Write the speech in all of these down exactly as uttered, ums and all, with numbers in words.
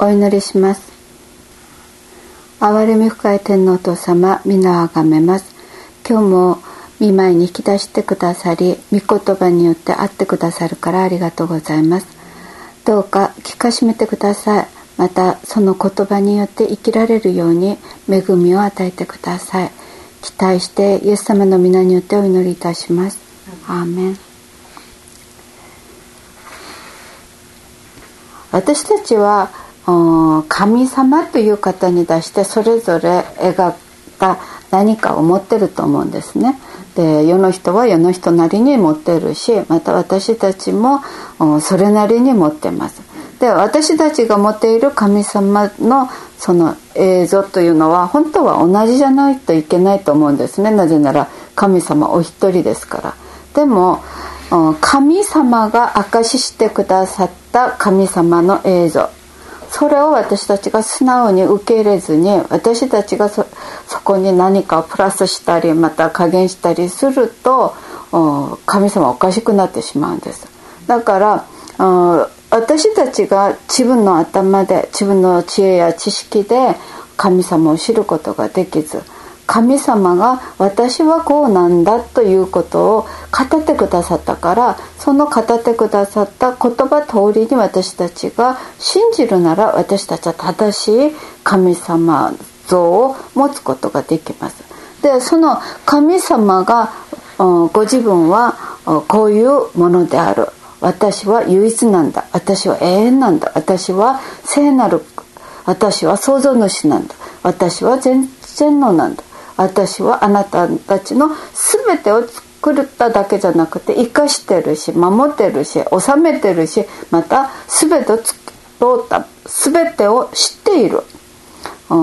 お祈りします。憐れみ深い天のお父様、皆をあがめます。今日も御前に引き出してくださり、御言葉によって会ってくださるからありがとうございます。どうか聞かしめてください。またその言葉によって生きられるように恵みを与えてください。期待してイエス様の皆によってお祈りいたします。アーメン。私たちは神様という方に出してそれぞれ描いた何かを持ってると思うんですね。で、世の人は世の人なりに持ってるし、また私たちもそれなりに持ってます。で、私たちが持っている神様のその映像というのは本当は同じじゃないといけないと思うんですね。なぜなら神様お一人ですから。でも神様が証ししてくださった神様の映像、それを私たちが素直に受け入れずに、私たちが そ, そこに何かをプラスしたりまた加減したりすると神様はおかしくなってしまうんです。だから私たちが自分の頭で自分の知恵や知識で神様を知ることができず、神様が私はこうなんだということを語ってくださったから、その語ってくださった言葉通りに私たちが信じるなら、私たちは正しい神様像を持つことができます。で、その神様がご自分はこういうものである、私は唯一なんだ、私は永遠なんだ、私は聖なる、私は創造主なんだ、私は全全能なんだ、私はあなたたちの全てを作っただけじゃなくて生かしてるし、守ってるし、治めてるし、また全てを作った全てを知っている、うん、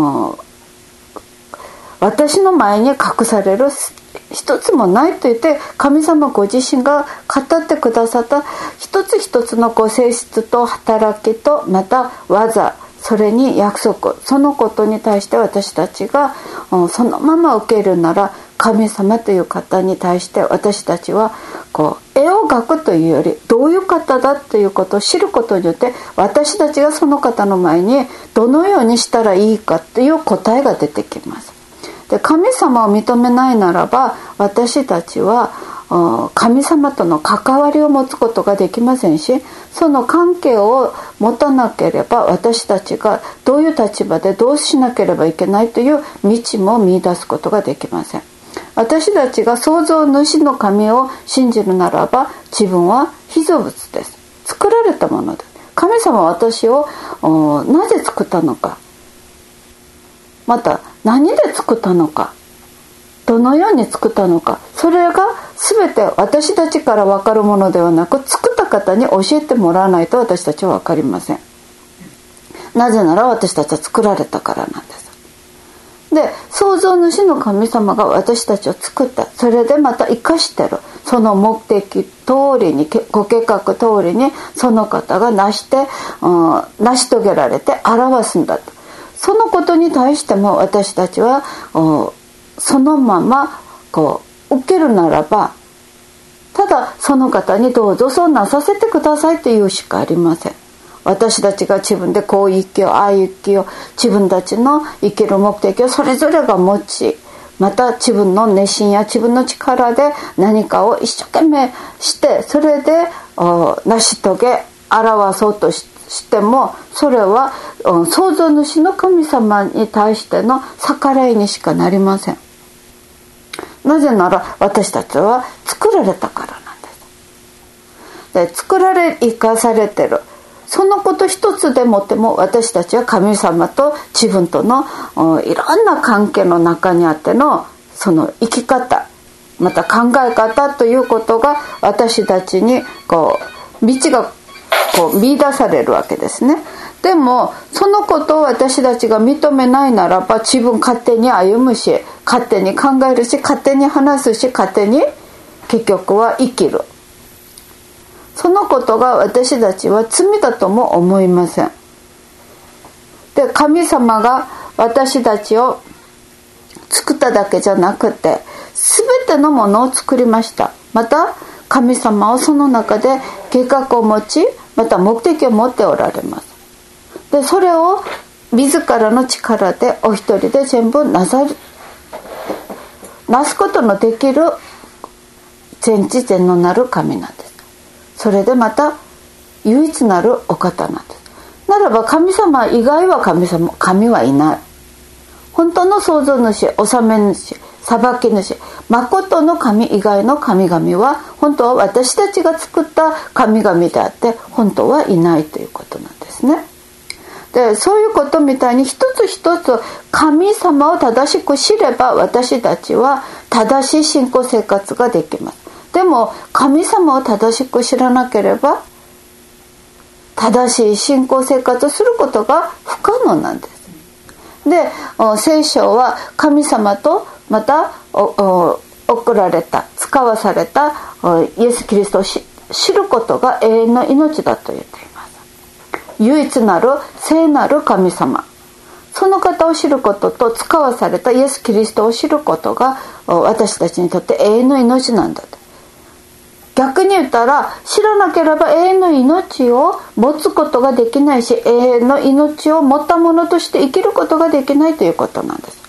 私の前に隠される一つもないと言って、神様ご自身が語ってくださった一つ一つのご性質と働きとまた技、それに約束、そのことに対して私たちがそのまま受けるなら、神様という方に対して私たちはこう絵を描くというより、どういう方だということを知ることによって、私たちがその方の前にどのようにしたらいいかという答えが出てきます。で、神様を認めないならば、私たちは神様との関わりを持つことができませんし、その関係を持たなければ私たちがどういう立場でどうしなければいけないという道も見出すことができません。私たちが創造主の神を信じるならば、自分は被造物です。作られたものです。神様は私をなぜ作ったのか、また何で作ったのか、どのように作ったのか、それが全て私たちから分かるものではなく、作った方に教えてもらわないと私たちは分かりません。なぜなら私たちは作られたからなんです。で、創造主の神様が私たちを作った、それでまた生かしてる、その目的通りに、ご計画通りにその方が成して、うん、成し遂げられて表すんだと。そのことに対しても私たちはそのままこう受けるならば、ただその方にどうぞそうなさせてくださいというしかありません。私たちが自分でこう生きよう、ああ生きよう、自分たちの生きる目的をそれぞれが持ち、また自分の熱心や自分の力で何かを一生懸命して、それで成し遂げ表そうとしてしても、それは創造主の神様に対しての逆らいにしかなりません。なぜなら私たちは作られたからなんです。で、作られ生かされてる、そのこと一つでもっても私たちは神様と自分とのいろんな関係の中にあってのその生き方、また考え方ということが私たちにこう道がこう見出されるわけですね。でもそのことを私たちが認めないならば、自分勝手に歩むし、勝手に考えるし、勝手に話すし、勝手に結局は生きる。そのことが私たちは罪だとも思いません。で、神様が私たちを作っただけじゃなくて、全てのものを作りました。また神様はその中で計画を持ち、また目的を持っておられます。 でそれを自らの力でお一人で全部なさるなすことのできる全知全能なる神なんです。それでまた唯一なるお方なんです。ならば神様以外は神様神はいない。本当の創造主、治め主、裁き主、誠の神以外の神々は本当は私たちが作った神々であって本当はいないということなんですね。でそういうことみたいに一つ一つ神様を正しく知れば私たちは正しい信仰生活ができます。でも神様を正しく知らなければ正しい信仰生活をすることが不可能なんです。で聖書は神様とまた送られた使わされたイエス・キリストを知ることが永遠の命だと言っています。唯一なる聖なる神様、その方を知ることと使わされたイエス・キリストを知ることが私たちにとって永遠の命なんだと。逆に言ったら知らなければ永遠の命を持つことができないし、永遠の命を持ったものとして生きることができないということなんです。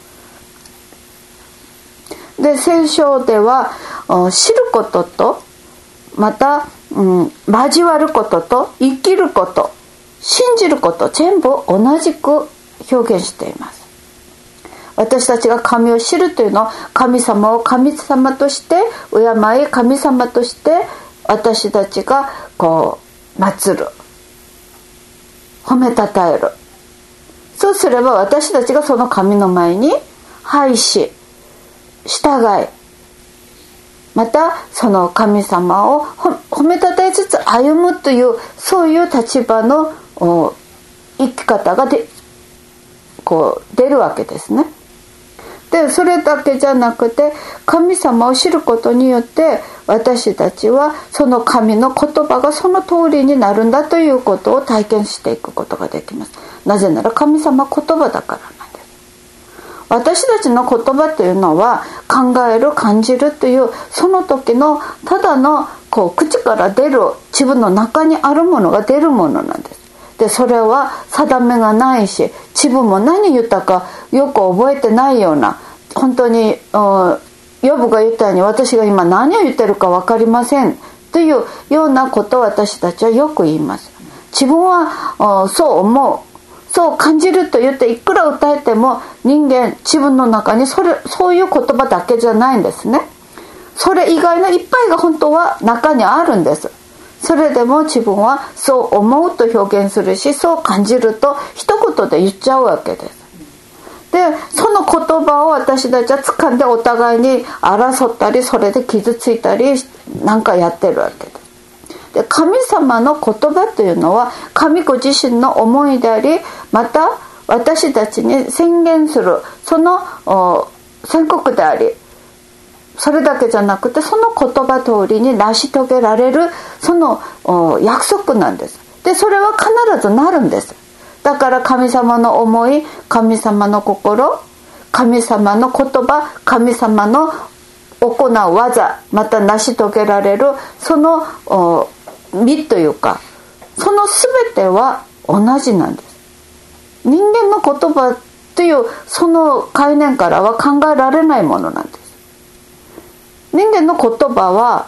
で聖書では知ることとまた、うん、交わることと生きること信じること全部同じく表現しています。私たちが神を知るというのは神様を神様として敬い神様として私たちがこう祀る褒めたたえる。そうすれば私たちがその神の前に拝し従いまたその神様を褒めたたえつつ歩むというそういう立場の生き方がでこう出るわけですね。でそれだけじゃなくて神様を知ることによって私たちはその神の言葉がその通りになるんだということを体験していくことができます。なぜなら神様は言葉だからなんです。私たちの言葉というのは考える感じるというその時のただのこう口から出る自分の中にあるものが出るものなんです。でそれは定めがないし自分も何言ったかよく覚えてないような本当にヨブが言ったように私が今何を言ってるか分かりませんというようなことを私たちはよく言います。自分はそう思うそう感じると言っていくら歌えても人間自分の中にそれそういう言葉だけじゃないんですね。それ以外のいっぱいが本当は中にあるんです。それでも自分はそう思うと表現するしそう感じると一言で言っちゃうわけです。でその言葉を私たちは掴んでお互いに争ったりそれで傷ついたりなんかやってるわけです。で神様の言葉というのは神ご自身の思いでありまた私たちに宣言するその宣告でありそれだけじゃなくてその言葉通りに成し遂げられるその約束なんです。でそれは必ずなるんです。だから神様の思い神様の心神様の言葉神様の行う技また成し遂げられるその身というかその全ては同じなんです。人間の言葉というその概念からは考えられないものなんです。人間の言葉は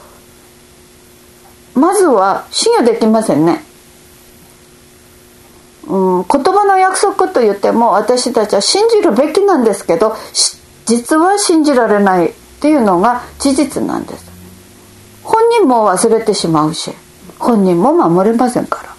まずは信用できませんね。うん、言葉の約束と言っても私たちは信じるべきなんですけど実は信じられないっていうのが事実なんです。本人も忘れてしまうし本人も守れませんから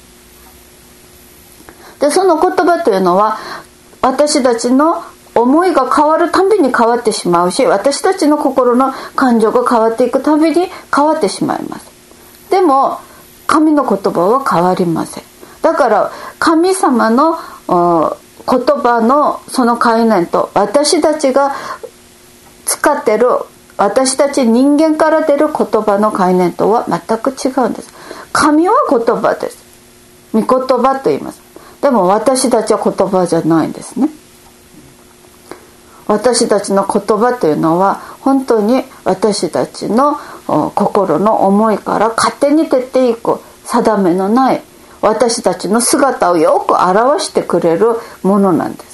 。でその言葉というのは私たちの思いが変わるたびに変わってしまうし私たちの心の感情が変わっていくたびに変わってしまいます。でも神の言葉は変わりません。だから神様の言葉のその概念と私たちが使ってる私たち人間から出る言葉の概念とは全く違うんです。神は言葉です。御言葉と言います。でも私たちは言葉じゃないんですね。私たちの言葉というのは本当に私たちの心の思いから勝手に出ていく定めのない私たちの姿をよく表してくれるものなんです。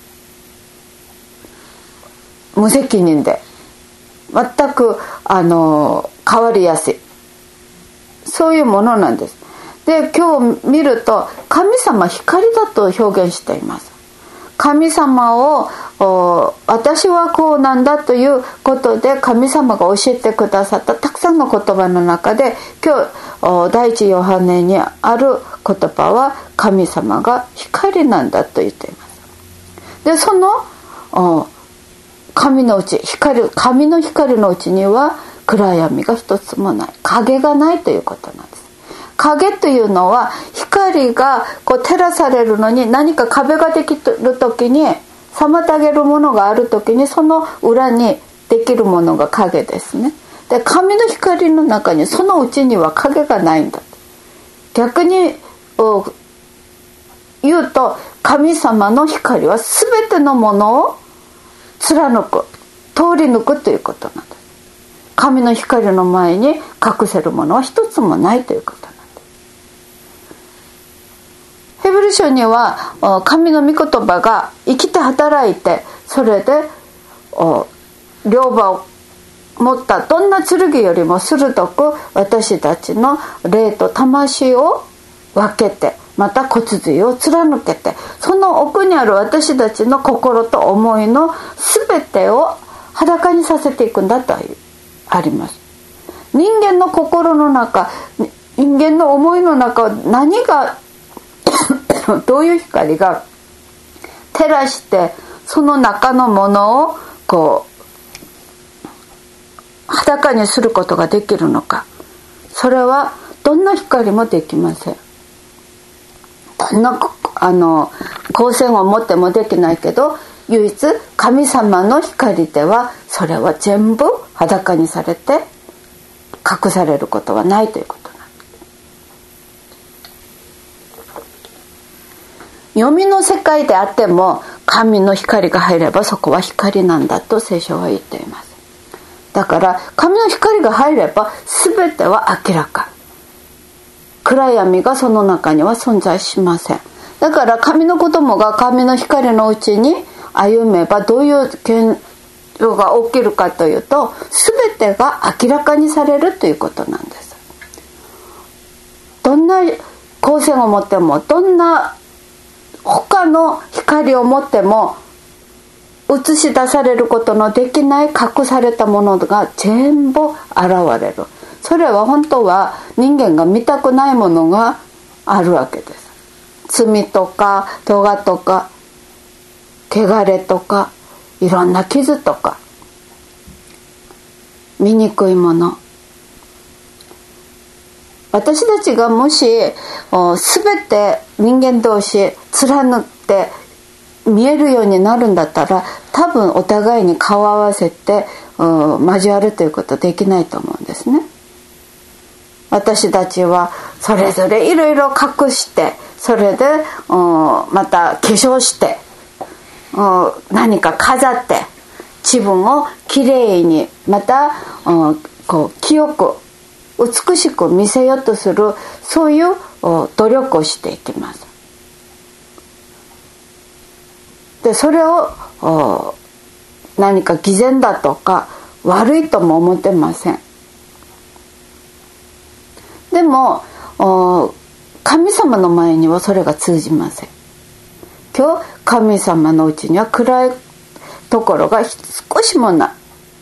無責任で全くあの変わりやすい、そういうものなんです。で、今日見ると神様光だと表現しています。神様を私はこうなんだということで神様が教えてくださったたくさんの言葉の中で、今日第一ヨハネにある言葉は神様が光なんだと言っています。で、その神のうち光、神の光のうちには暗闇が一つもない、影がないということなんです。影というのは光がこう照らされるのに何か壁ができる時に妨げるものがある時にその裏にできるものが影ですね。で、神の光の中にそのうちには影がないんだ。逆に言うと神様の光は全てのものを貫く、通り抜くということなんです。神の光の前に隠せるものは一つもないということなんです。ヘブル書には神の御言葉が生きて働いて、それで両刃を持ったどんな剣よりも鋭く私たちの霊と魂を分けて、また骨髄を貫けて、その奥にある私たちの心と思いの全てを裸にさせていくんだとあります。人間の心の中、人間の思いの中、何がどういう光が照らしてその中のものをこう裸にすることができるのか。それはどんな光もできません。どんなあの光線を持ってもできないけど、唯一神様の光ではそれは全部裸にされて隠されることはないということなんです。読みの世界であっても神の光が入ればそこは光なんだと聖書は言っています。だから神の光が入れば全ては明らか、暗闇がその中には存在しません。だから神の子供が神の光のうちに歩めばどういう現象が起きるかというと、全てが明らかにされるということなんです。どんな光線を持っても、どんな他の光を持っても映し出されることのできない隠されたものが全部現れる。それは本当は人間が見たくないものがあるわけです。罪とか咎とか汚れとかいろんな傷とか醜いもの。私たちがもし全て人間同士貫って見えるようになるんだったら、多分お互いに顔を合わせて交わるということはできないと思うんですね。私たちはそれぞれいろいろ隠して、それでまた化粧して何か飾って自分をきれいに、またこう清く美しく見せようとする、そういう努力をしていきます。でそれを何か偽善だとか悪いとも思ってません。でも神様の前にはそれが通じません。今日神様のうちには暗いところが少しもない。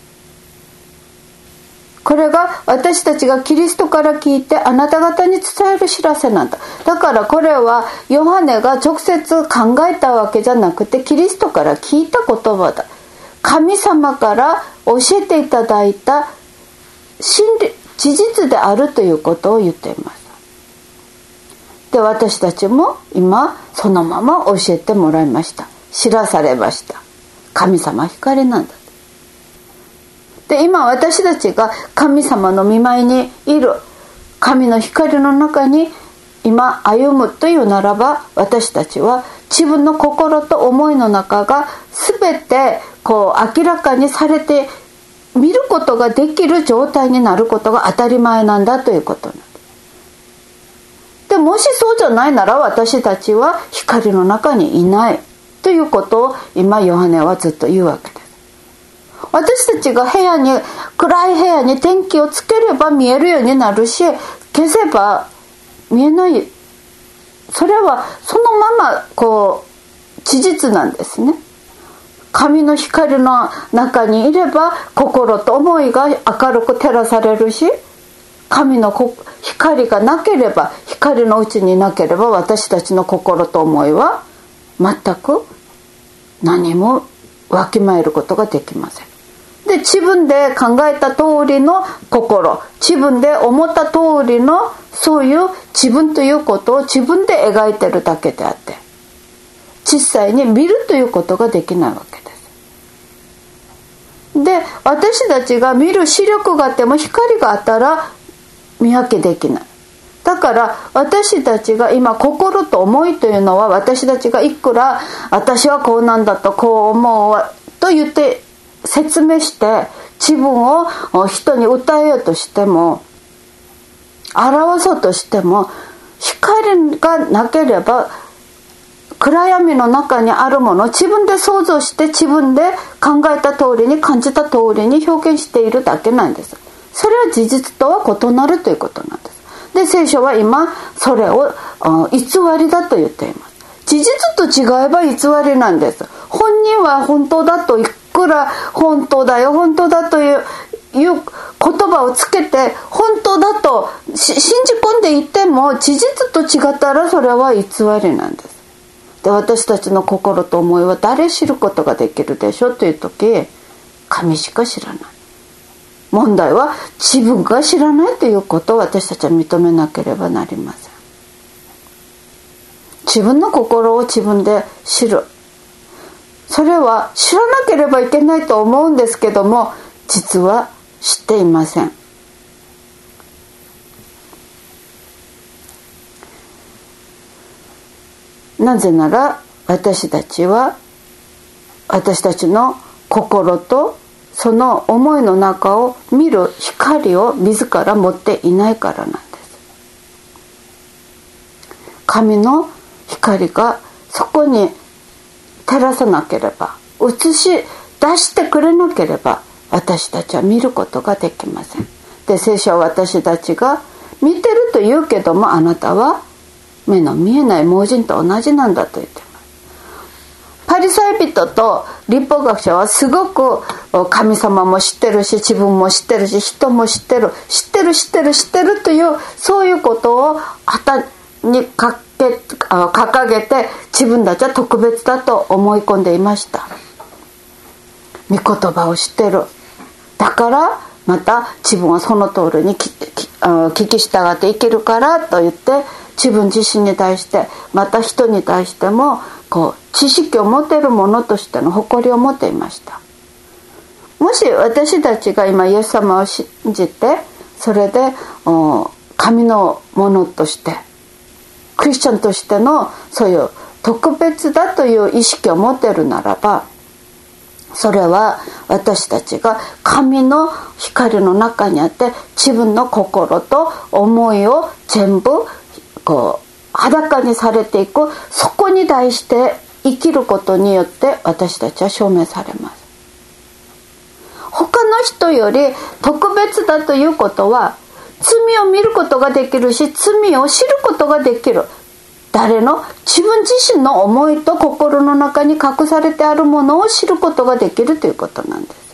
これが私たちがキリストから聞いてあなた方に伝える知らせなんだ。だからこれはヨハネが直接考えたわけじゃなくて、キリストから聞いた言葉だ。神様から教えていただいた真理、事実であるということを言っています。で、私たちも今そのまま教えてもらいました。知らされました。神様光なんだ。で、今私たちが神様の御前にいる神の光の中に今歩むというならば、私たちは自分の心と思いの中が全てこう明らかにされて見ることができる状態になることが当たり前なんだということなんです。 でもしそうじゃないなら私たちは光の中にいないということを今ヨハネはずっと言うわけです。私たちが部屋に暗い部屋に電気をつければ見えるようになるし、消せば見えない、それはそのままこう事実なんですね。神の光の中にいれば心と思いが明るく照らされるし、神の光がなければ、光のうちになければ私たちの心と思いは全く何もわきまえることができません。で、自分で考えた通りの心、自分で思った通りのそういう自分ということを自分で描いてるだけであって、実際に見るということができないわけです。で、私たちが見る視力があっても光があったら見分けできない。だから私たちが今心と思いというのは、私たちがいくら私はこうなんだとこう思うと言って説明して自分を人に訴えようとしても、表そうとしても、光がなければ暗闇の中にあるものを自分で想像して自分で考えた通りに感じた通りに表現しているだけなんです。それは事実とは異なるということなんです。で、聖書は今それを偽りだと言っています。事実と違えば偽りなんです。本人は本当だといくら本当だよ本当だといういう言葉をつけて本当だと信じ込んでいても、事実と違ったらそれは偽りなんです。で、私たちの心と思いは誰知ることができるでしょうという時、神しか知らない。問題は自分が知らないということを私たちは認めなければなりません。自分の心を自分で知る、それは知らなければいけないと思うんですけども、実は知っていません。なぜなら私たちは私たちの心とその思いの中を見る光を自ら持っていないからなんです。神の光がそこに照らさなければ、映し出してくれなければ私たちは見ることができません。で、聖書は私たちが見てると言うけども、あなたは目の見えない盲人と同じなんだと言ってます。パリサイ人と律法学者はすごく神様も知ってるし、自分も知ってるし、人も知ってる知ってる知ってる知ってるという、そういうことを旗にかけ掲げて自分たちは特別だと思い込んでいました。御言葉を知ってる、だからまた自分はその通りに聞き従って生きるからと言って、自分自身に対してまた人に対してもこう知識を持てるものとしての誇りを持っていました。もし私たちが今イエス様を信じて、それで神のものとしてクリスチャンとしてのそういう特別だという意識を持っているならば、それは私たちが神の光の中にあって自分の心と思いを全部こう裸にされていく、そこに対して生きることによって私たちは証明されます。他の人より特別だということは、罪を見ることができるし、罪を知ることができる。誰の自分自身の思いと心の中に隠されてあるものを知ることができるということなんです。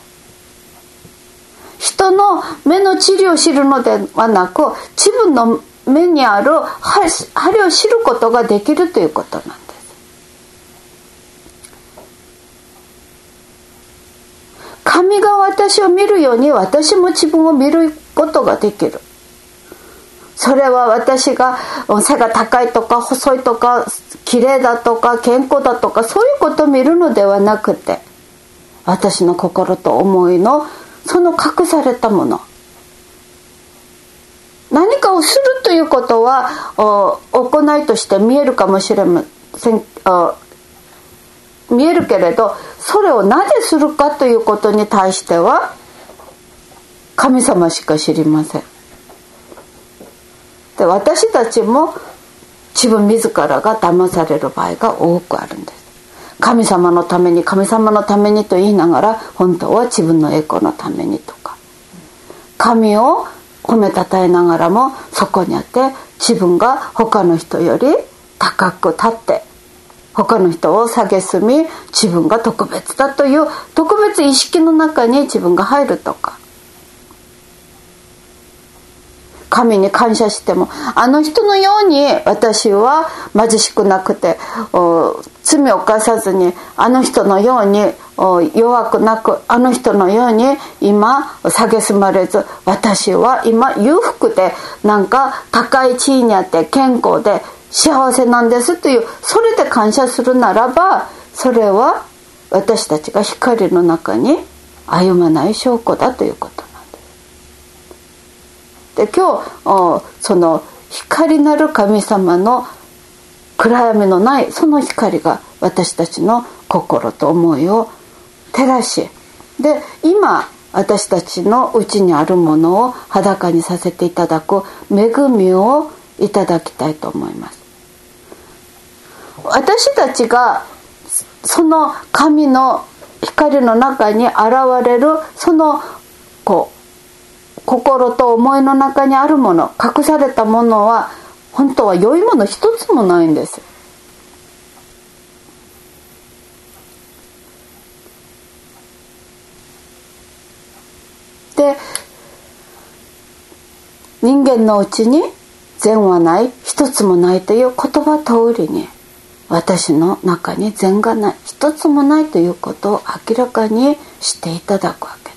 人の目の治療を知るのではなく、自分の目にある針を知ることができるということなんです。神が私を見るように私も自分を見ることができる。それは私が背が高いとか細いとか綺麗だとか健康だとかそういうことを見るのではなくて、私の心と思いのその隠されたもの、何かをするということは行いとして見えるかもしれません、見えるけれど、それをなぜするかということに対しては神様しか知りません。で、私たちも自分自らが騙される場合が多くあるんです。神様のために神様のためにと言いながら、本当は自分の栄光のためにとか、神を褒めたたえながらもそこにあって自分が他の人より高く立って他の人を蔑み、自分が特別だという特別意識の中に自分が入るとか、神に感謝してもあの人のように私は貧しくなくて罪を犯さずに、あの人のように弱くなく、あの人のように今蔑まれず、私は今裕福でなんか高い地位にあって健康で幸せなんですという、それで感謝するならば、それは私たちが光の中に歩まない証拠だということなんです。で、今日その光なる神様の暗闇のないその光が私たちの心と思いを照らし、で今私たちのうちにあるものを裸にさせていただく恵みをいただきたいと思います。私たちがその神の光の中に現れるそのこう心と思いの中にあるもの、隠されたものは本当は良いもの一つもないんです。で、人間のうちに善はない、一つもないという言葉通りに、私の中に善がない、一つもないということを明らかにしていただくわけです。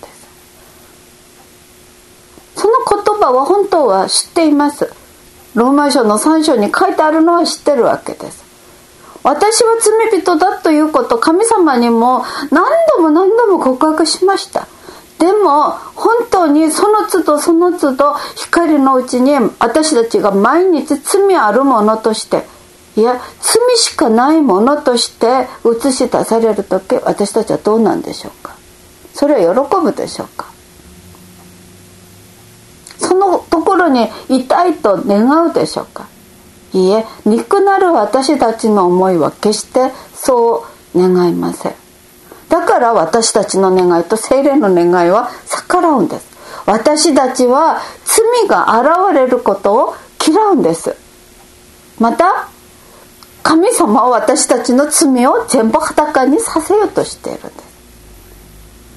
その言葉は本当は知っています。ローマ書のさん章に書いてあるのは知ってるわけです。私は罪人だということを神様にも何度も何度も告白しました。でも本当にその都度その都度光のうちに私たちが毎日罪あるものとして、いや罪しかないものとして映し出されるとき、私たちはどうなんでしょうか。それは喜ぶでしょうか。そのところにいたいと願うでしょうか。いいえ、憎なる私たちの思いは決してそう願いません。だから私たちの願いと聖霊の願いは逆らうんです。私たちは罪が現れることを嫌うんです。また神様は私たちの罪を全部裸にさせようとしているんです。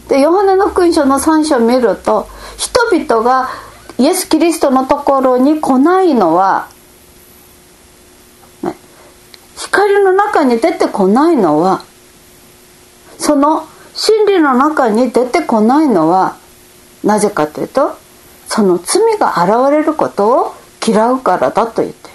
で、ヨハネの福音書のさん章を見ると、人々がイエス・キリストのところに来ないのは、ね、光の中に出てこないのは、その真理の中に出てこないのはなぜかというと、その罪が現れることを嫌うからだと言っています。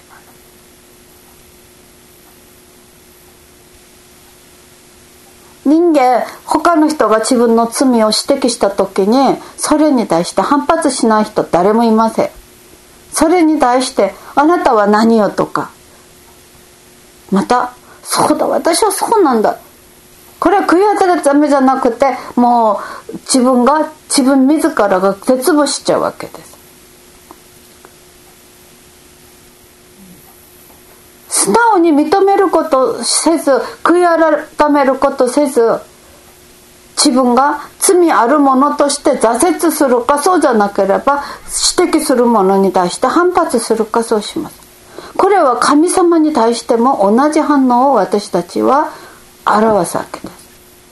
人間、他の人が自分の罪を指摘した時にそれに対して反発しない人誰もいません。それに対してあなたは何よとか、またそうだ私はそうなんだ、これは悔い改めるためじゃなくて、もう自分が自分自らが絶望しちゃうわけです。素直に認めることせず、悔い改めることせず、自分が罪あるものとして挫折するか、そうじゃなければ指摘するものに対して反発するか、そうします。これは神様に対しても同じ反応を私たちは表すわけです。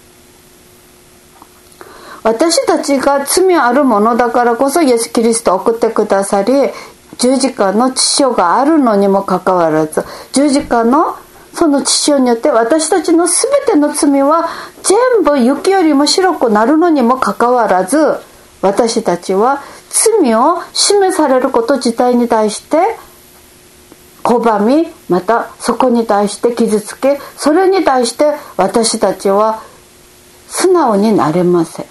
私たちが罪あるものだからこそイエス・キリストを送ってくださり、十字架の血潮があるのにもかかわらず、十字架のその血潮によって私たちの全ての罪は全部雪よりも白くなるのにもかかわらず、私たちは罪を示されること自体に対して拒み、またそこに対して傷つけ、それに対して私たちは素直になれません。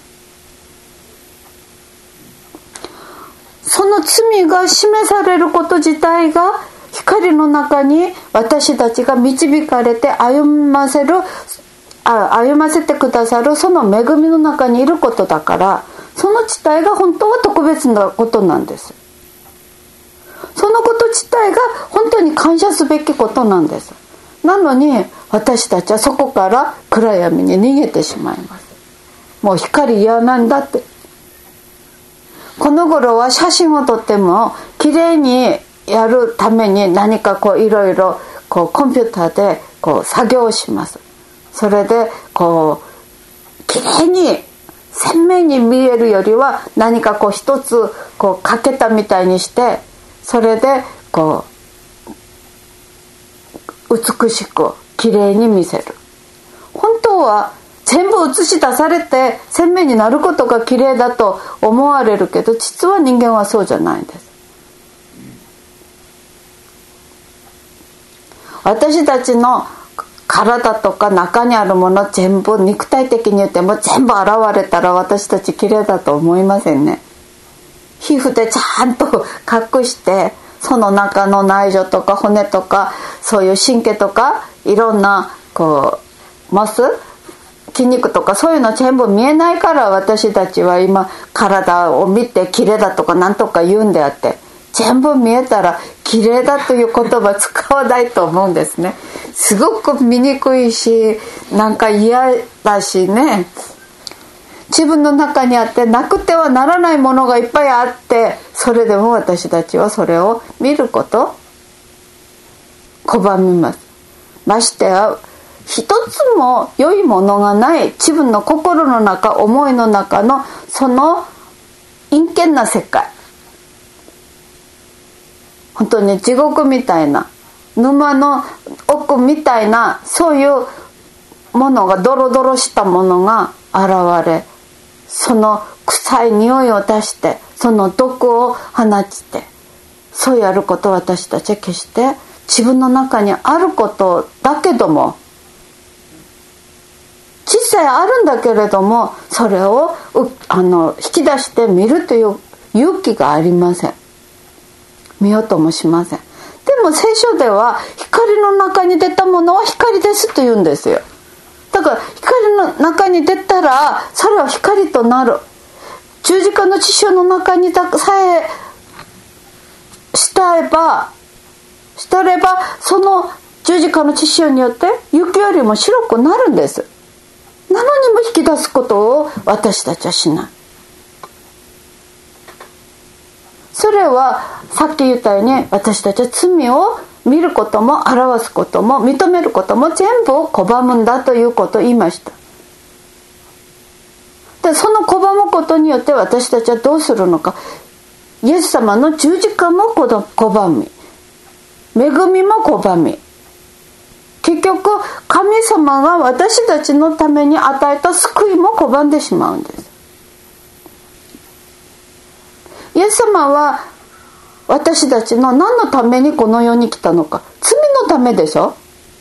その罪が示されること自体が光の中に私たちが導かれて歩ませるあ歩ませてくださるその恵みの中にいることだから、その自体が本当は特別なことなんです。 そのこと自体が本当に感謝すべきことなんです。なのに私たちはそこから暗闇に逃げてしまいます。もう光嫌なんだって。この頃は写真を撮ってもきれいにやるために何かこういろいろこうコンピューターでこう作業をします。それでこうきれいに鮮明に見えるよりは何かこう一つこうかけたみたいにして、それでこう美しくきれいに見せる。本当は全部映し出されて鮮明になることがきれいだと思われるけど、実は人間はそうじゃないんです。私たちの体とか中にあるもの全部肉体的に言っても全部現れたら私たち綺麗だと思いませんね。皮膚でちゃんと隠してその中の内臓とか骨とかそういう神経とかいろんなこうモス筋肉とかそういうの全部見えないから私たちは今体を見て綺麗だとかなんとか言うんであって、全部見えたら綺麗だという言葉使わないと思うんですね。すごく見にくいしなんか嫌だしね。自分の中にあってなくてはならないものがいっぱいあって、それでも私たちはそれを見ること拒みます。ましてや一つも良いものがない自分の心の中思いの中のその陰険な世界、本当に地獄みたいな沼の奥みたいなそういうものがドロドロしたものが現れ、その臭い匂いを出してその毒を放ちて、そうやることを私たちは決して自分の中にあることだけども実際あるんだけれどもそれをあの引き出して見るという勇気がありません。見ようともしません。でも聖書では光の中に出たものは光ですと言うんですよ。だから光の中に出たらそれは光となる。十字架の血潮の中にさえしたえばしたればその十字架の血潮によって雪よりも白くなるんです。なのにも引き出すことを私たちはしない。それはさっき言ったように私たちは罪を見ることも表すことも認めることも全部を拒むんだということを言いました。でその拒むことによって私たちはどうするのか。イエス様の十字架も拒み、恵みも拒み、結局神様が私たちのために与えた救いも拒んでしまうんです。イエス様は私たちの何のためにこの世に来たのか。罪のためでしょ。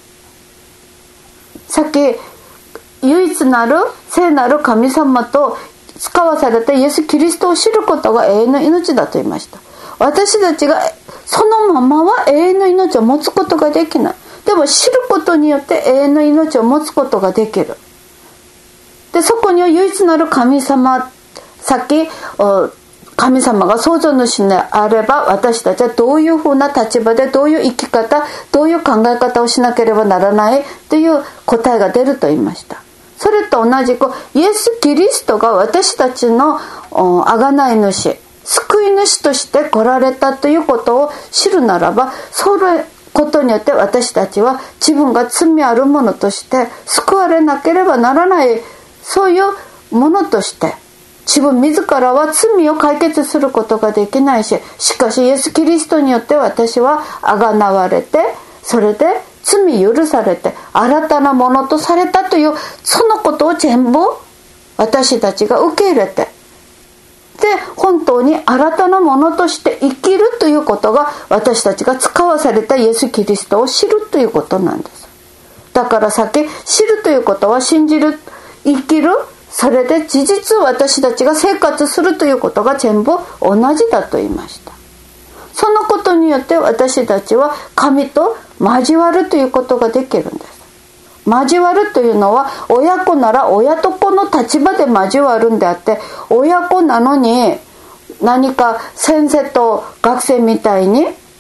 さっき唯一なる聖なる神様と使わされたイエス・キリストを知ることが永遠の命だと言いました。私たちがそのままは永遠の命を持つことができない。でも知ることによって永遠の命を持つことができる。でそこには唯一なる神様、さっき神様が創造主であれば私たちはどういうふうな立場でどういう生き方どういう考え方をしなければならないという答えが出ると言いました。それと同じくイエス・キリストが私たちの贖い主救い主として来られたということを知るならば、それことによって私たちは自分が罪あるものとして救われなければならない、そういうものとして自分自らは罪を解決することができないし、しかしイエス・キリストによって私は贖われて、それで罪許されて新たなものとされたというそのことを全部私たちが受け入れて、で本当に新たなものとして生きるということが私たちが使わされたイエス・キリストを知るということなんです。だからさっき知るということは信じる、生きる、それで事実私たちが生活するということが全部同じだと言いました。そのことによって私たちは神と交わるということができるんです。交わるというのは親子なら親と子の立場で交わるんであって、親子なのに何か先生と学生みたいに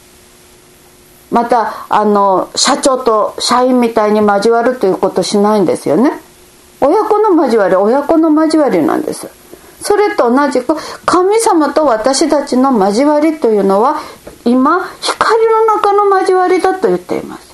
またあの社長と社員みたいに交わるということをしないんですよね。親子の交わり、親子の交わりなんです。それと同じく神様と私たちの交わりというのは今光の中の交わりだと言っています。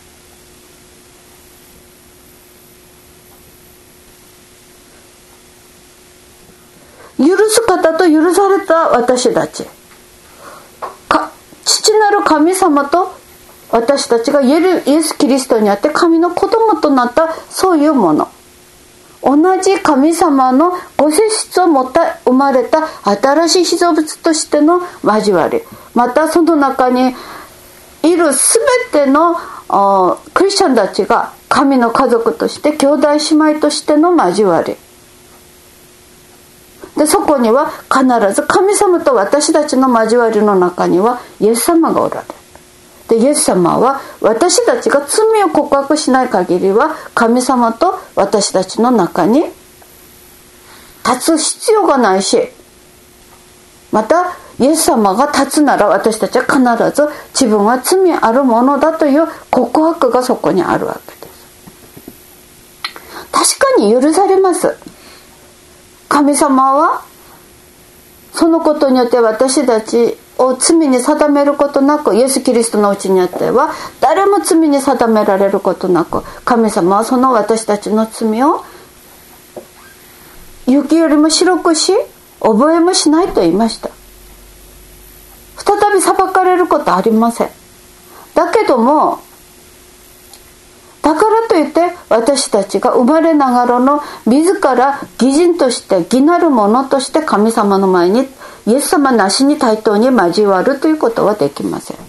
許す方と許された私たち、か父なる神様と私たちがイエス・キリストにあって神の子供となったそういうもの、同じ神様のご性質を持った生まれた新しい被造物としての交わり、またその中にいるすべてのクリスチャンたちが神の家族として兄弟姉妹としての交わりで、そこには必ず神様と私たちの交わりの中にはイエス様がおられる。でイエス様は私たちが罪を告白しない限りは神様と私たちの中に立つ必要がないし、またイエス様が立つなら私たちは必ず自分は罪あるものだという告白がそこにあるわけです。確かに許されます。神様はそのことによって私たちを罪に定めることなく、イエス・キリストのうちにあっては誰も罪に定められることなく、神様はその私たちの罪を雪よりも白くし覚えもしないと言いました。再び裁かれることはありません。だけどもだからといって私たちが生まれながらの自ら義人として義なる者として神様の前にイエス様なしに対等に交わるということはできません。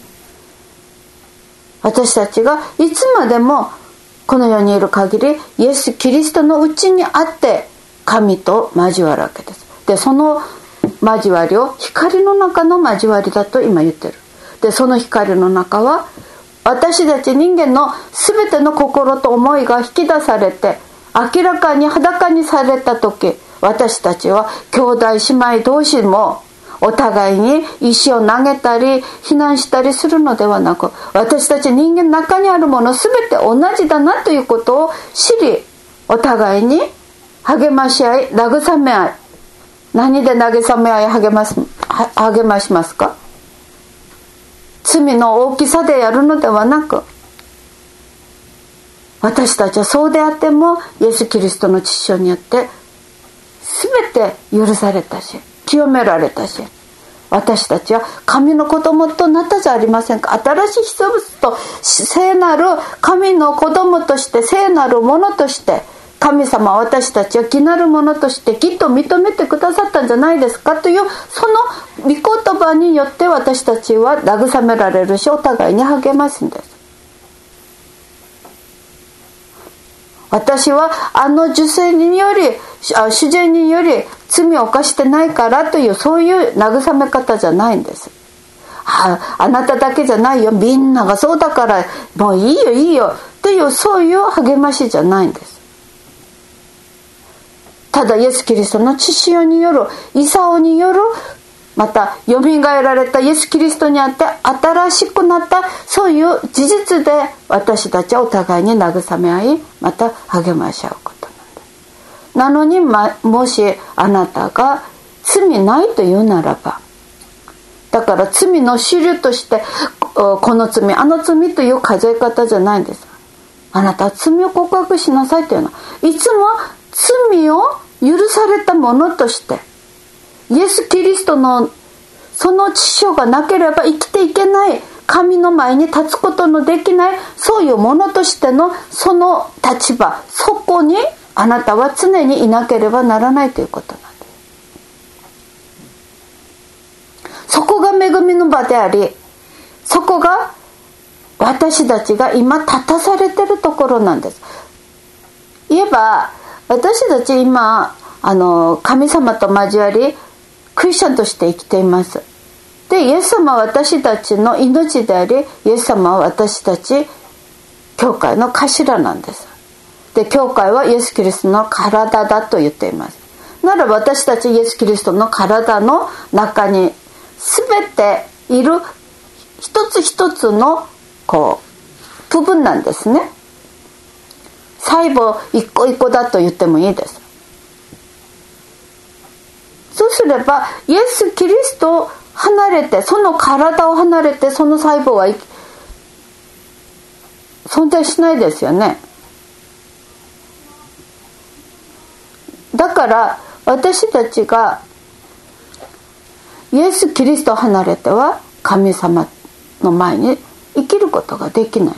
私たちがいつまでもこの世にいる限りイエス・キリストのうちにあって神と交わるわけです。でその交わりを光の中の交わりだと今言ってる。でその光の中は私たち人間の全ての心と思いが引き出されて明らかに裸にされた時、私たちは兄弟姉妹同士もお互いに石を投げたり非難したりするのではなく、私たち人間の中にあるもの全て同じだなということを知り、お互いに励まし合い慰め合い、何で慰め合い励ます励ましますか？罪の大きさでやるのではなく、私たちはそうであってもイエス・キリストの血潮によって全て許されたし清められたし、私たちは神の子供となったじゃありませんか。新しい被造物と聖なる神の子供として聖なるものとして神様は私たちは義なるものとしてきっと認めてくださったんじゃないですかというその御言葉によって私たちは慰められるしお互いに励ますんです。私はあの受精により主人により罪を犯してないからというそういう慰め方じゃないんです。あ, あなただけじゃないよ、みんながそうだからもういいよいいよというそういう励ましじゃないんです。ただイエス・キリストの血潮によるイサオによるまたよみがえられたイエス・キリストにあって新しくなったそういう事実で私たちはお互いに慰め合いまた励まし合うことなんです。なのに、ま、もしあなたが罪ないと言うならば、だから罪の主流としてこの罪あの罪という数え方じゃないんです。あなたは罪を告白しなさいというのはいつも罪を許されたものとしてイエス・キリストのその血潮がなければ生きていけない、神の前に立つことのできないそういうものとしてのその立場、そこにあなたは常にいなければならないということなんです。そこが恵みの場であり、そこが私たちが今立たされているところなんです。言えば私たち今あの神様と交わりクリスチャンとして生きています。でイエス様は私たちの命であり、イエス様は私たち教会の頭なんです。で教会はイエス・キリストの体だと言っています。ならば私たちイエス・キリストの体の中に全ている一つ一つのこう部分なんですね。細胞一個一個だと言ってもいいです。そうすればイエス・キリストを離れて、その体を離れてその細胞は存在しないですよね。だから私たちがイエス・キリストを離れては神様の前に生きることができないんです。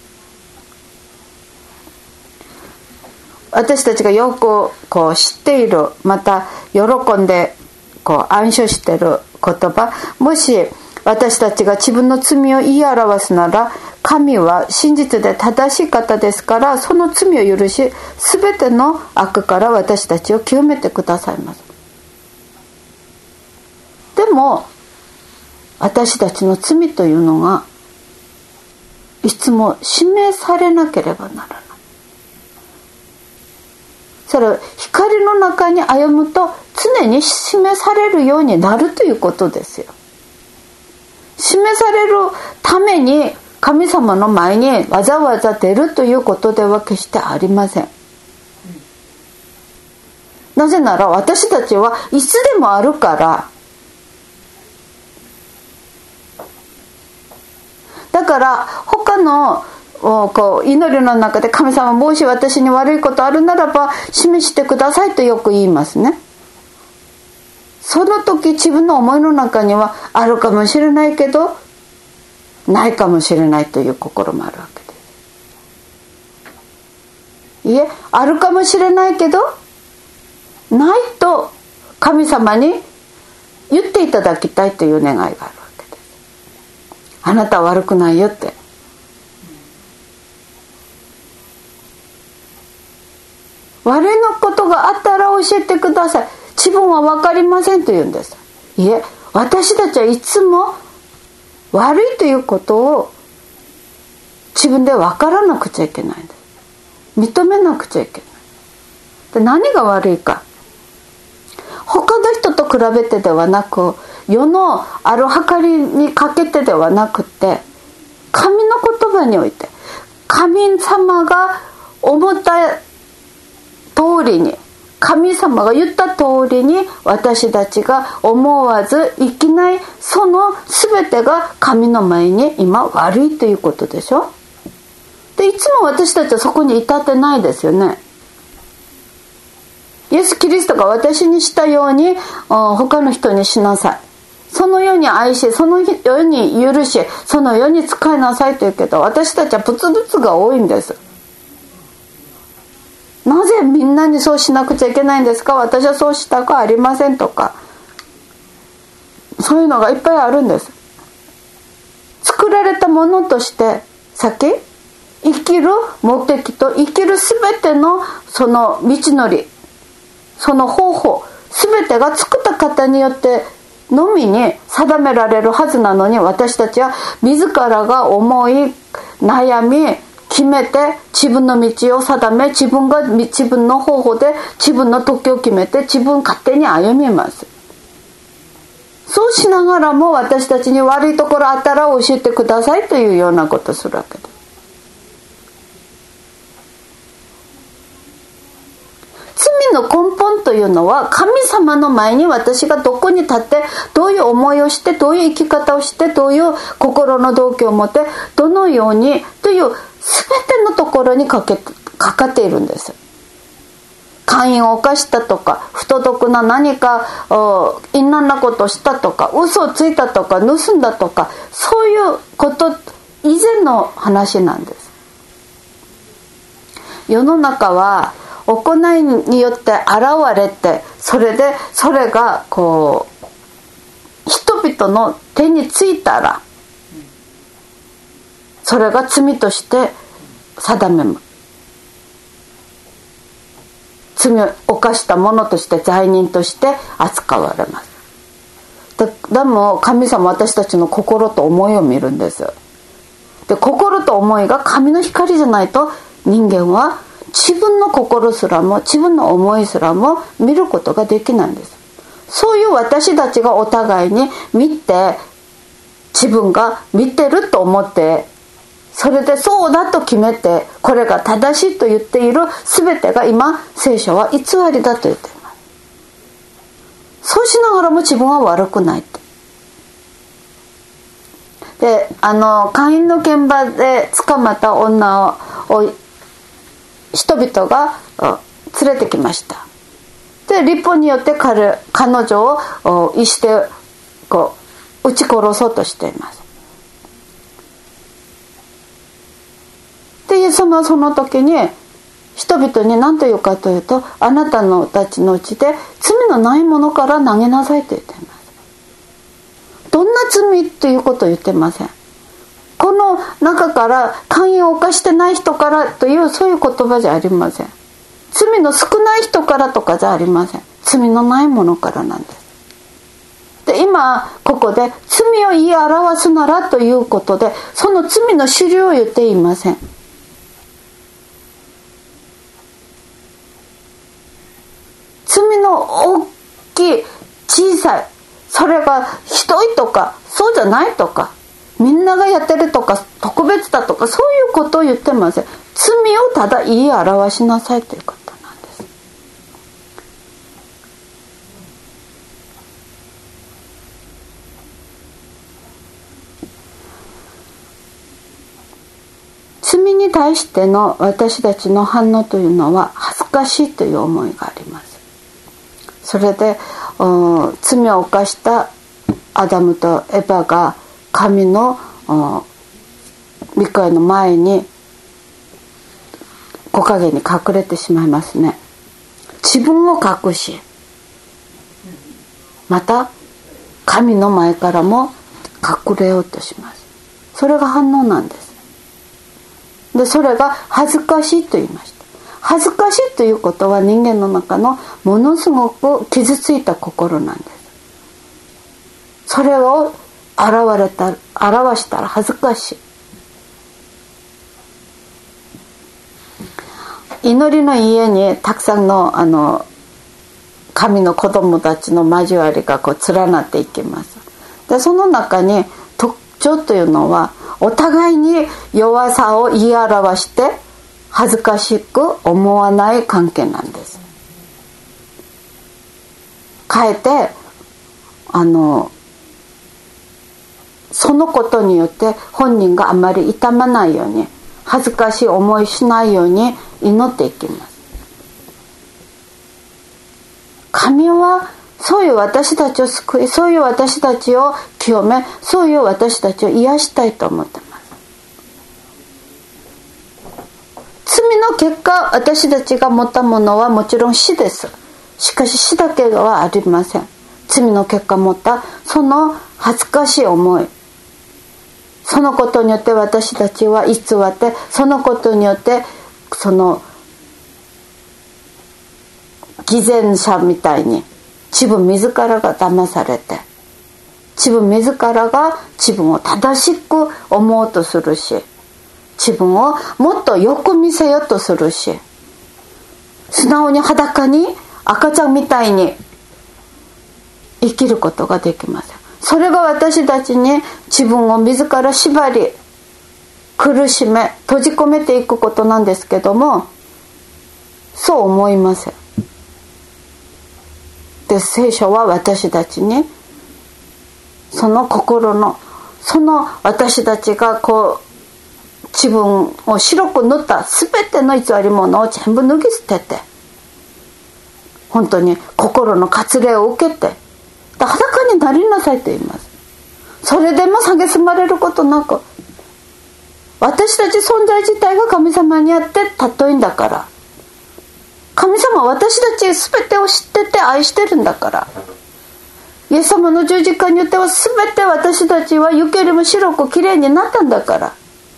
私たちがよくこう知っている、また喜んでこう暗唱している言葉、もし私たちが自分の罪を言い表すなら、神は真実で正しい方ですから、その罪を許し、すべての悪から私たちを清めてくださいます。でも私たちの罪というのがいつも示されなければならない。それは光の中に歩むと常に示されるようになるということですよ。示されるために神様の前にわざわざ出るということでは決してありません。なぜなら私たちはいつでもあるから。だから他のこう祈りの中で、神様もし私に悪いことあるならば示してくださいとよく言いますね。その時自分の思いの中にはあるかもしれないけどないかもしれないという心もあるわけです。いえ、あるかもしれないけどないと神様に言っていただきたいという願いがあるわけです。あなたは悪くないよって。悪いのことがあったら教えてください。自分は分かりませんと言うんです。いえ、私たちはいつも悪いということを自分で分からなくちゃいけないんです。認めなくちゃいけない。で、何が悪いか。他の人と比べてではなく、世のある計りにかけてではなくて、神の言葉において神様が思った通りに、神様が言った通りに私たちが思わず生きない、その全てが神の前に今悪いということでしょ。で、いつも私たちはそこに至ってないですよね。イエス・キリストが私にしたように他の人にしなさい、そのように愛し、そのように許し、そのように使いなさいと言うけど、私たちはブツブツが多いんです。なぜみんなにそうしなくちゃいけないんですか、私はそうしたくありませんとか、そういうのがいっぱいあるんです。作られたものとして先生きる目的と生きるすべてのその道のり、その方法、すべてが作った方によってのみに定められるはずなのに、私たちは自らが思い悩み決めて自分の道を定め、自分が自分の方法で自分の時を決めて自分勝手に歩みます。そうしながらも私たちに悪いところあったら教えてくださいというようなことをするわけです。罪の根本というのは、神様の前に私がどこに立って、どういう思いをして、どういう生き方をして、どういう心の動機を持って、どのようにという全てのところにかけかかっているんです。姦淫を犯したとか、不届な何か淫乱なことをしたとか、嘘をついたとか、盗んだとか、そういうこと以前の話なんです。世の中は行いによって現れて、それでそれがこう人々の手についたら、それが罪として定めます。罪を犯した者として罪人として扱われます。で、でも神様は私たちの心と思いを見るんです。で、心と思いが神の光じゃないと、人間は自分の心すらも自分の思いすらも見ることができないんです。そういう私たちがお互いに見て、自分が見てると思ってそれでそうだと決めてこれが正しいと言っている全てが今聖書は偽りだと言っています。そうしながらも自分は悪くないと。であの姦淫の現場で捕まった女を人々が連れてきました。で律法によって彼彼女を石でこう撃ち殺そうとしています。でイエス様はその時に人々に何と言うかというと、あなたのたちのうちで罪のないものから投げなさいと言っています。どんな罪ということを言ってません。この中から姦淫を犯してない人からというそういう言葉じゃありません。罪の少ない人からとかじゃありません。罪のないものからなんです。で今ここで罪を言い表すならということで、その罪の種類を言っていません。罪の大きい小さい、それがひどいとかそうじゃないとかみんながやってるとか特別だとかそういうことを言ってません。罪をただ言い表しなさいということなんです。罪に対しての私たちの反応というのは恥ずかしいという思いがあります。それで罪を犯したアダムとエバが神の御声の前に木陰に隠れてしまいますね。自分を隠し、また神の前からも隠れようとします。それが反応なんです。でそれが恥ずかしいと言いました。恥ずかしいということは人間の中のものすごく傷ついた心なんです。それを表れた表したら恥ずかしい。祈りの家にたくさんのあの神の子供たちの交わりがこう連なっていきます。でその中に特徴というのはお互いに弱さを言い表して恥ずかしく思わない関係なんです。かえってあのそのことによって本人があまり痛まないように、恥ずかしい思いしないように祈っていきます。神はそういう私たちを救い、そういう私たちを清め、そういう私たちを癒したいと思ってます。罪の結果、私たちが持ったものはもちろん死です。しかし死だけはありません。罪の結果持ったその恥ずかしい思い、そのことによって私たちは偽って、そのことによってその偽善者みたいに自分自らが騙されて、自分自らが自分を正しく思おうとするし、自分をもっとよく見せようとするし、素直に裸に赤ちゃんみたいに生きることができません。それが私たちに自分を自ら縛り苦しめ閉じ込めていくことなんですけども、そう思いません。で聖書は私たちにその心のその私たちがこう自分を白く塗った全ての偽り物を全部脱ぎ捨てて、本当に心の割礼を受けて裸になりなさいと言います。それでも蔑まれることなく、私たち存在自体が神様にあって尊いんだから、神様は私たち全てを知ってて愛してるんだから、イエス様の十字架によっては全て私たちは雪よりも白くきれいになったんだから、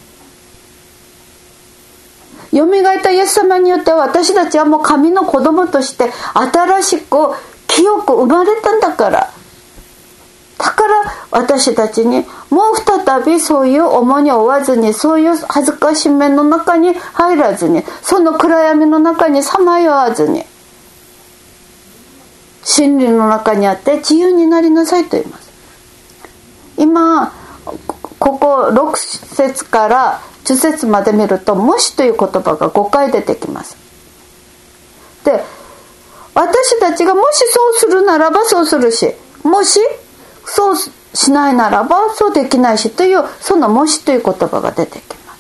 よみがえったイエス様によっては私たちはもう神の子供として新しく清く生まれたんだから、だから私たちにもう再びそういう重荷を負わずに、そういう恥ずかしめの中に入らずに、その暗闇の中にさまよわずに、真理の中にあって自由になりなさいと言います。今こころく節からじゅっ節まで見ると、もしという言葉がごかい出てきます。で、私たちがもしそうするならばそうするし、もしそうしないならばそうできないしという、そのもしという言葉が出てきます。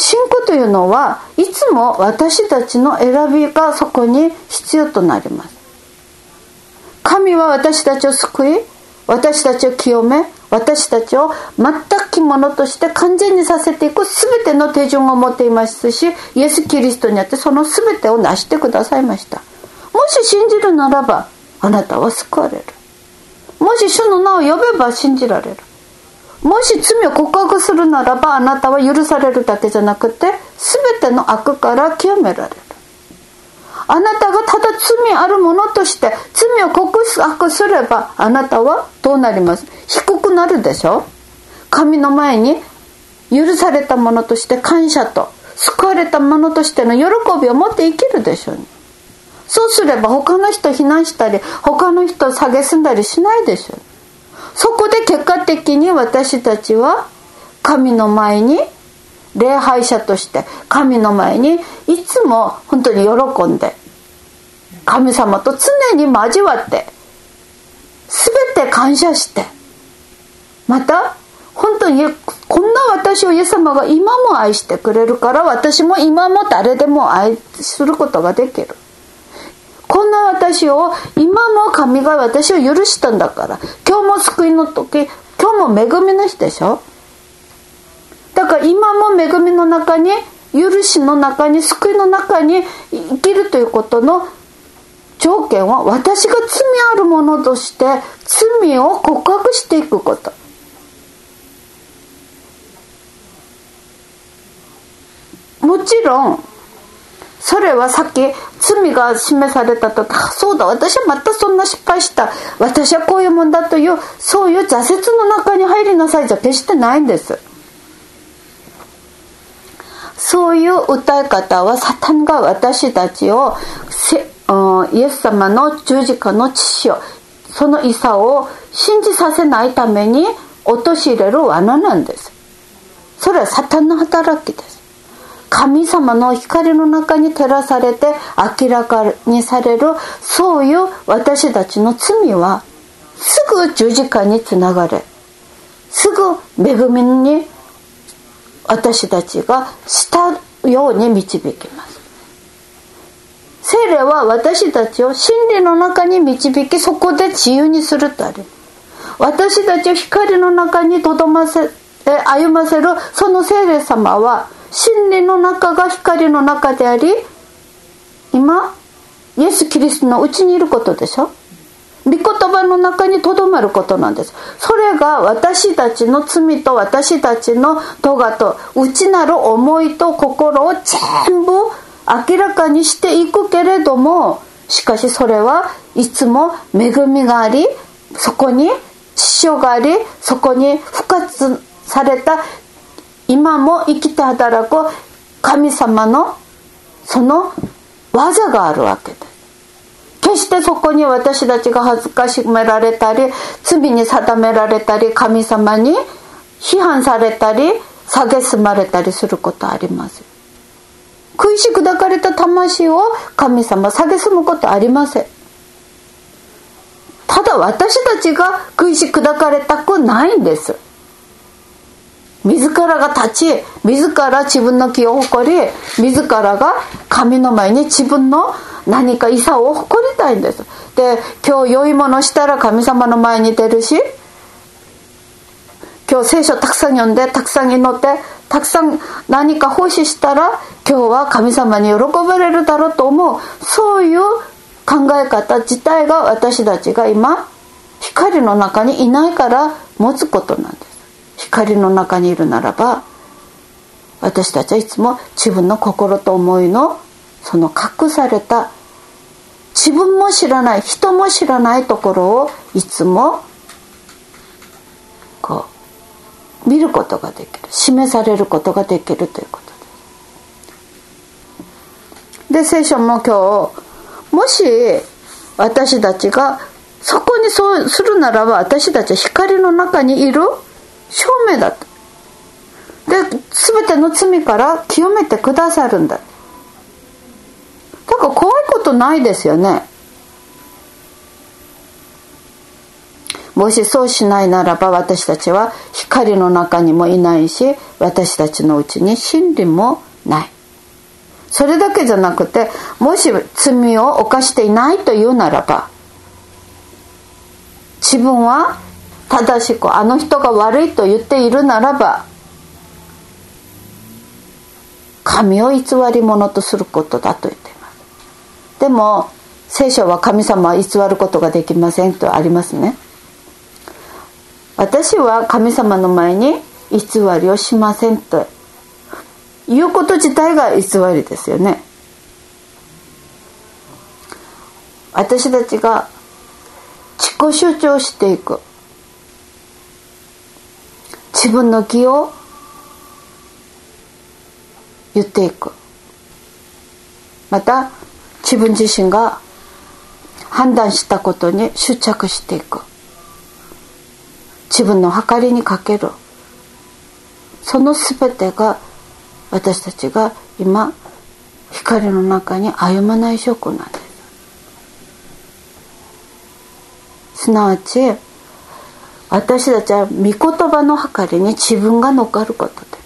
信仰というのはいつも私たちの選びがそこに必要となります。神は私たちを救い、私たちを清め、私たちを全くものとして完全にさせていく全ての手順を持っていますし、イエス・キリストによってその全てを成してくださいました。もし信じるならばあなたは救われる。もし主の名を呼べば信じられる。もし罪を告白するならばあなたは許されるだけじゃなくて全ての悪から清められる。あなたがただ罪あるものとして罪を告白すればあなたはどうなります？低くなるでしょ。神の前に許されたものとして感謝と救われたものとしての喜びを持って生きるでしょうね。そうすれば他の人を非難したり他の人を蔑んだりしないでしょう。そこで結果的に私たちは神の前に礼拝者として神の前にいつも本当に喜んで神様と常に交わって全て感謝して、また本当にこんな私をイエス様が今も愛してくれるから私も今も誰でも愛することができる。こんな私を今も神が私を許したんだから、今日も救いの時、今日も恵みの日でしょ。だから今も恵みの中に許しの中に救いの中に生きるということの条件は私が罪あるものとして罪を告白していくこと。もちろんそれはさっき罪が示された時、あ、そうだ、私はまたそんな失敗した、私はこういうもんだというそういう挫折の中に入りなさいじゃ決してないんです。そういう歌い方はサタンが私たちをイエス様の十字架の父をそのイサを信じさせないために陥れる罠なんです。それはサタンの働きです。神様の光の中に照らされて明らかにされるそういう私たちの罪はすぐ十字架につながれ、すぐ恵みに私たちがしたように導きます。聖霊は私たちを真理の中に導き、そこで自由にするとある。私たちを光の中にとどませ歩ませるその聖霊様は真理の中が光の中であり、今イエス・キリストのうちにいることでしょ。御言葉の中にとどまることなんです。それが私たちの罪と私たちの咎と内なる思いと心を全部明らかにしていくけれども、しかしそれはいつも恵みがあり、そこに父親があり、そこに復活された今も生きて働く神様のその技があるわけです。決してそこに私たちが恥ずかしめられたり、罪に定められたり、神様に批判されたり蔑まれたりすることはありません。食いし砕かれた魂を神様蔑むことはありません。ただ私たちが食いし砕かれたくないんです。自らが立ち、自ら自分の気を誇り、自らが神の前に自分の何か功を誇りたいんです。で、今日良いものしたら神様の前に出るし、今日聖書たくさん読んで、たくさん祈って、たくさん何か奉仕したら今日は神様に喜ばれるだろうと思う、そういう考え方自体が私たちが今光の中にいないから持つことなんです。光の中にいるならば、私たちはいつも自分の心と思いのその隠された自分も知らない人も知らないところをいつもこう見ることができる、示されることができるということです。で、聖書も今日もし私たちがそこにそうするならば、私たちは光の中にいる証明だと。 全ての罪から清めてくださるんだ。だから怖いことないですよね。もしそうしないならば、私たちは光の中にもいないし、私たちのうちに真理もない。それだけじゃなくて、もし罪を犯していないというならば、自分は正しくあの人が悪いと言っているならば、神を偽り者とすることだと言っています。でも聖書は神様は偽ることができませんとありますね。私は神様の前に偽りをしませんということ自体が偽りですよね。私たちが自己主張していく、自分の義を言っていく、また自分自身が判断したことに執着していく、自分の計りにかける、その全てが私たちが今光の中に歩まない証拠なんです。すなわち私たちは御言葉の計りに自分が乗っかることで、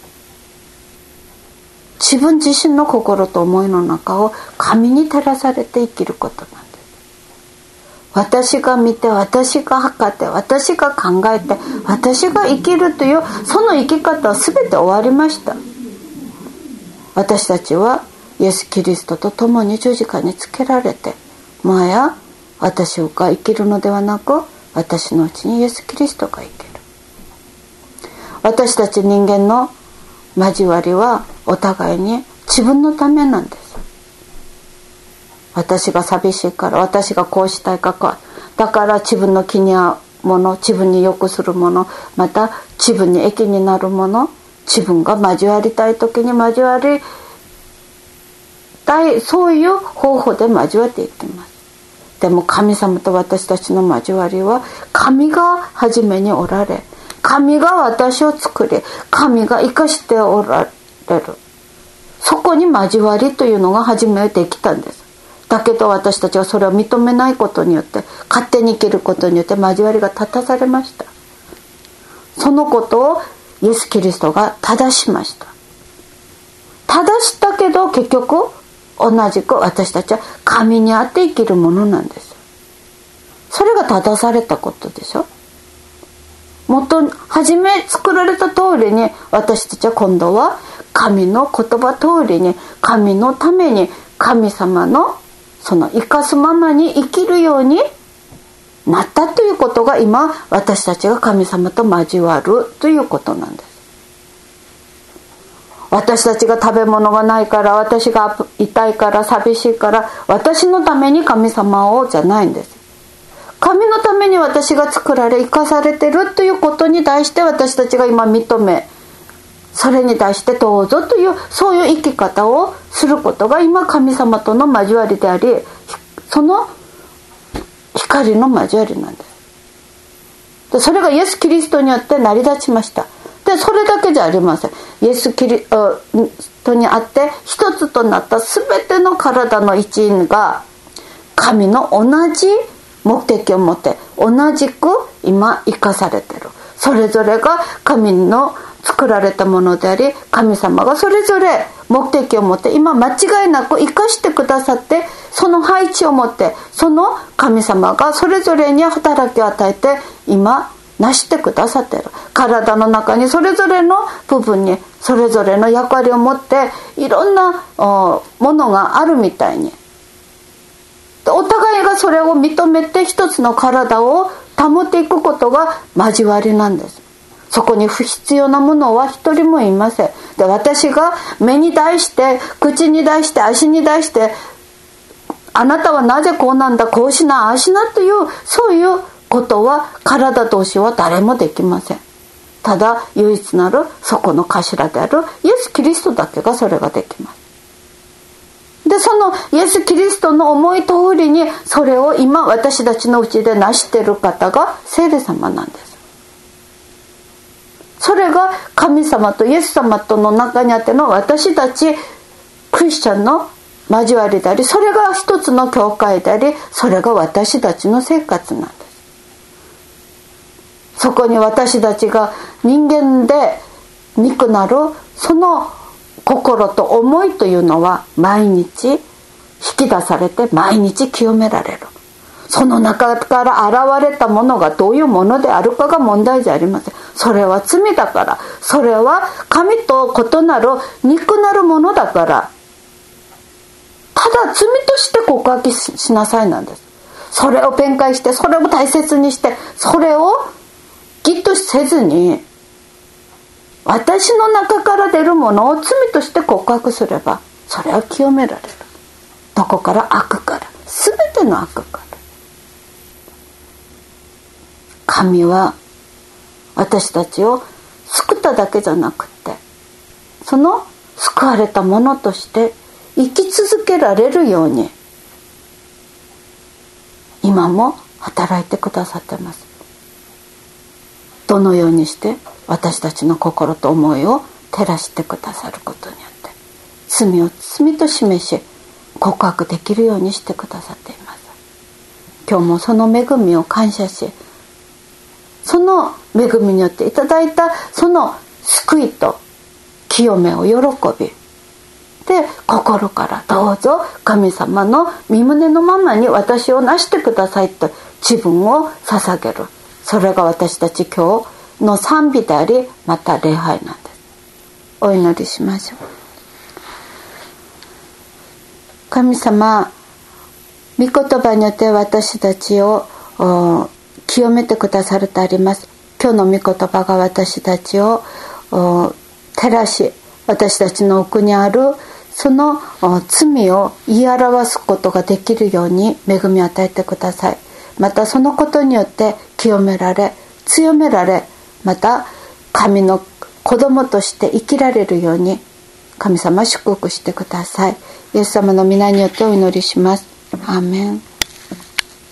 自分自身の心と思いの中を神に照らされて生きることなんです。私が見て、私が測って、私が考えて、私が生きるというその生き方は全て終わりました。私たちはイエス・キリストと共に十字架につけられて、もはや私が生きるのではなく、私のうちにイエス・キリストが生きる。私たち人間の交わりはお互いに自分のためなんです。私が寂しいから、私がこうしたいかか、だから自分の気に合うもの、自分に良くするもの、また自分に益になるもの、自分が交わりたい時に交わりたい、そういう方法で交わっていきます。でも神様と私たちの交わりは、神が初めにおられ、神が私を作り、神が生かしておられる、そこに交わりというのが初めできたんです。だけど私たちはそれを認めないことによって、勝手に生きることによって交わりが断たされました。そのことをイエス・キリストが正しました。正したけど結局同じく私たちは神にあって生きるものなんです。それが正されたことでしょ。元初め作られた通りに、私たちは今度は神の言葉通りに、神のために、神様のその生かすままに生きるようになったということが、今私たちが神様と交わるということなんです。私たちが食べ物がないから、私が痛いから寂しいから、私のために神様をじゃないんです。神のために私が作られ生かされてるということに対して私たちが今認め、それに対してどうぞという、そういう生き方をすることが今神様との交わりであり、その光の交わりなんです。でそれがイエス・キリストによって成り立ちました。でそれだけじゃありません。イエス・キリストにあって一つとなった全ての体の一員が神の同じ目的を持って同じく今生かされている。それぞれが神の作られたものであり、神様がそれぞれ目的を持って今間違いなく生かしてくださって、その配置を持って、その神様がそれぞれに働きを与えて今成してくださっている。体の中にそれぞれの部分にそれぞれの役割を持っていろんなものがあるみたいに、お互いがそれを認めて一つの体を保っていくことが交わりなんです。そこに不必要なものは一人もいません。で私が目に対して口に対して足に対して、あなたはなぜこうなんだ、こうしなああしなという、そういうことは体同士は誰もできません。ただ唯一なるそこの頭であるイエス・キリストだけがそれができます。でそのイエス・キリストの思い通りにそれを今私たちのうちで成している方が聖霊様なんです。 それが神様とイエス様との中にあっての私たちクリスチャンの交わりであり、それが一つの教会であり、それが私たちの生活なんです。そこに私たちが人間で肉なるその心と思いというのは毎日引き出されて毎日清められる。その中から現れたものがどういうものであるかが問題じゃありません。それは罪だから、それは神と異なる肉なるものだから、ただ罪として告白しなさいなんです。それを弁解して、それを大切にして、それをぎっとせずに、私の中から出るものを罪として告白すれば、それは清められる。どこから？悪から、すべての悪から。神は私たちを救っただけじゃなくて、その救われたものとして生き続けられるように今も働いてくださってます。どのようにして私たちの心と思いを照らしてくださることによって罪を罪と示し告白できるようにしてくださっています。今日もその恵みを感謝し、その恵みによっていただいたその救いと清めを喜びで、心からどうぞ神様の御胸のままに私をなしてくださいと自分を捧げる。それが私たち今日の賛美であり、また礼拝なんです。お祈りしましょう。神様、御言葉によって私たちを清めてくださるとあります。今日の御言葉が私たちを照らし、私たちの奥にあるその罪を言い表すことができるように恵みを与えてください。またそのことによって清められ、強められ、また神の子供として生きられるように神様祝福してください。イエス様の皆によってお祈りします。アーメン。